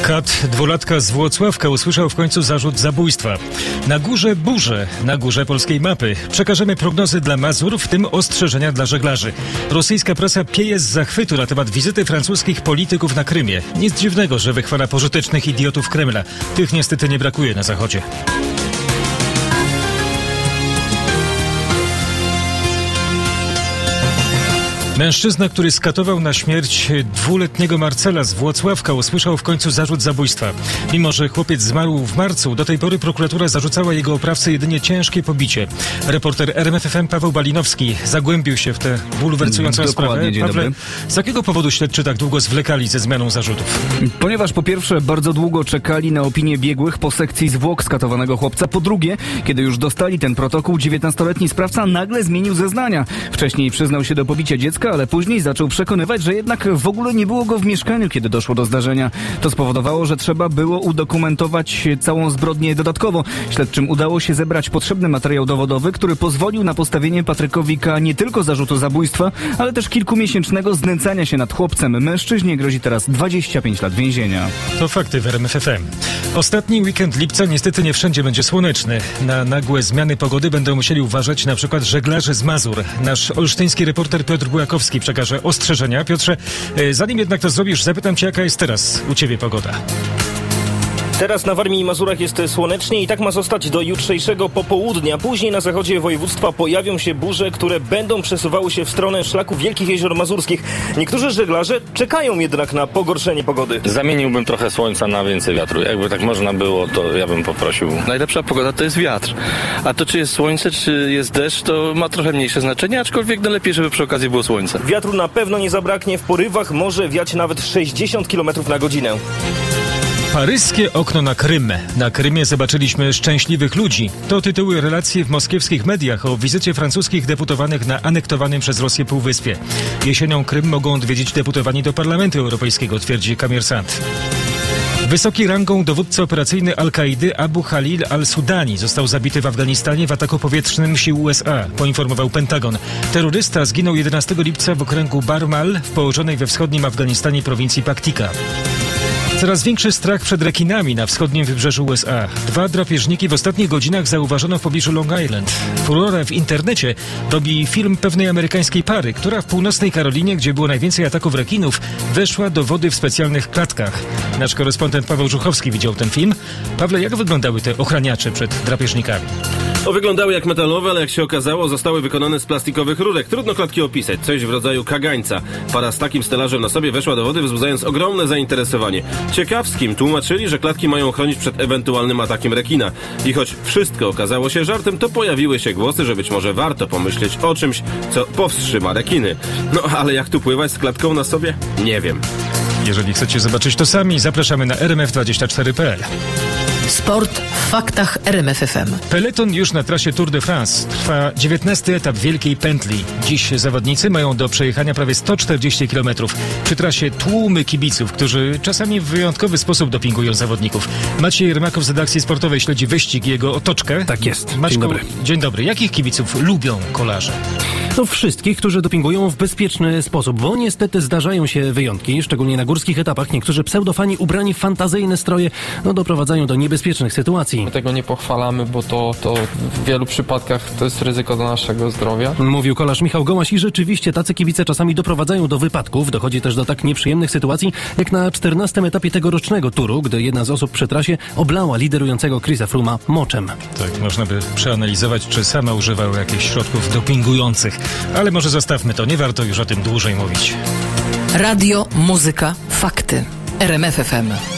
Kat, dwulatka z Włocławka, usłyszał w końcu zarzut zabójstwa. Na górze burze, na górze polskiej mapy. Przekażemy prognozy dla Mazur, w tym ostrzeżenia dla żeglarzy. Rosyjska prasa pieje z zachwytu na temat wizyty francuskich polityków na Krymie. Nic dziwnego, że wychwala pożytecznych idiotów Kremla. Tych niestety nie brakuje na Zachodzie. Mężczyzna, który skatował na śmierć dwuletniego Marcela z Włocławka, usłyszał w końcu zarzut zabójstwa. Mimo że chłopiec zmarł w marcu, do tej pory prokuratura zarzucała jego oprawcy jedynie ciężkie pobicie. Reporter RMFFM Paweł Balinowski zagłębił się w tę bulwersującą sprawę. Pawle, z jakiego powodu śledczy tak długo zwlekali ze zmianą zarzutów? Ponieważ po pierwsze bardzo długo czekali na opinię biegłych po sekcji zwłok skatowanego chłopca. Po drugie, kiedy już dostali ten protokół, 19-letni sprawca nagle zmienił zeznania. Wcześniej przyznał się do pobicia dziecka, ale później zaczął przekonywać, że jednak w ogóle nie było go w mieszkaniu, kiedy doszło do zdarzenia. To spowodowało, że trzeba było udokumentować całą zbrodnię dodatkowo. Śledczym udało się zebrać potrzebny materiał dowodowy, który pozwolił na postawienie Patrykowi K. nie tylko zarzutu zabójstwa, ale też kilkumiesięcznego znęcania się nad chłopcem. Mężczyźnie grozi teraz 25 lat więzienia. To fakty w RMFFM. Ostatni weekend lipca niestety nie wszędzie będzie słoneczny. Na nagłe zmiany pogody będą musieli uważać na przykład żeglarze z Mazur. Nasz olsztyński reporter Piotr Bułakowski przekaże ostrzeżenia. Piotrze, zanim jednak to zrobisz, zapytam cię, jaka jest teraz u ciebie pogoda? Teraz na Warmii i Mazurach jest słonecznie i tak ma zostać do jutrzejszego popołudnia. Później na zachodzie województwa pojawią się burze, które będą przesuwały się w stronę szlaku Wielkich Jezior Mazurskich. Niektórzy żeglarze czekają jednak na pogorszenie pogody. Zamieniłbym trochę słońca na więcej wiatru. Jakby tak można było, to ja bym poprosił. Najlepsza pogoda to jest wiatr. A to czy jest słońce, czy jest deszcz, to ma trochę mniejsze znaczenie, aczkolwiek lepiej, żeby przy okazji było słońce. Wiatru na pewno nie zabraknie. W porywach może wiać nawet 60 km na godzinę. Paryskie okno na Krym. Na Krymie zobaczyliśmy szczęśliwych ludzi. To tytuły relacji w moskiewskich mediach o wizycie francuskich deputowanych na anektowanym przez Rosję półwyspie. Jesienią Krym mogą odwiedzić deputowani do Parlamentu Europejskiego, twierdzi Kommersant. Wysoki rangą dowódca operacyjny Al-Kaidy Abu Khalil al-Sudani został zabity w Afganistanie w ataku powietrznym sił USA, poinformował Pentagon. Terrorysta zginął 11 lipca w okręgu Barmal w położonej we wschodnim Afganistanie prowincji Paktika. Coraz większy strach przed rekinami na wschodnim wybrzeżu USA. 2 drapieżniki w ostatnich godzinach zauważono w pobliżu Long Island. Furorę w internecie robi film pewnej amerykańskiej pary, która w północnej Karolinie, gdzie było najwięcej ataków rekinów, weszła do wody w specjalnych klatkach. Nasz korespondent Paweł Żuchowski widział ten film. Pawle, jak wyglądały te ochraniacze przed drapieżnikami? Wyglądały jak metalowe, ale jak się okazało, zostały wykonane z plastikowych rurek. Trudno klatki opisać. Coś w rodzaju kagańca. Para z takim stelażem na sobie weszła do wody, wzbudzając ogromne zainteresowanie. Ciekawskim tłumaczyli, że klatki mają chronić przed ewentualnym atakiem rekina. I choć wszystko okazało się żartem, to pojawiły się głosy, że być może warto pomyśleć o czymś, co powstrzyma rekiny. No, ale jak tu pływać z klatką na sobie? Nie wiem. Jeżeli chcecie zobaczyć to sami, zapraszamy na rmf24.pl. Sport w faktach RMFFM. Peleton już na trasie Tour de France. Trwa 19. etap Wielkiej Pętli. Dziś zawodnicy mają do przejechania prawie 140 km. Przy trasie tłumy kibiców, którzy czasami w wyjątkowy sposób dopingują zawodników. Maciej Rymakow z redakcji sportowej śledzi wyścig i jego otoczkę. Tak jest. Maćku, dzień dobry. Dzień dobry. Jakich kibiców lubią kolarze? No wszystkich, którzy dopingują w bezpieczny sposób, bo niestety zdarzają się wyjątki, szczególnie na górskich etapach. Niektórzy pseudofani ubrani w fantazyjne stroje doprowadzają do niebezpiecznych sytuacji. My tego nie pochwalamy, bo to w wielu przypadkach to jest ryzyko dla naszego zdrowia. Mówił kolarz Michał Gołaś i rzeczywiście tacy kibice czasami doprowadzają do wypadków. Dochodzi też do tak nieprzyjemnych sytuacji, jak na 14. etapie tegorocznego turu, gdy jedna z osób przy trasie oblała liderującego Chrisa Frooma moczem. Tak, można by przeanalizować, czy sama używała jakichś środków dopingujących. Ale może zostawmy to, nie warto już o tym dłużej mówić. Radio, muzyka, fakty. RMFFM.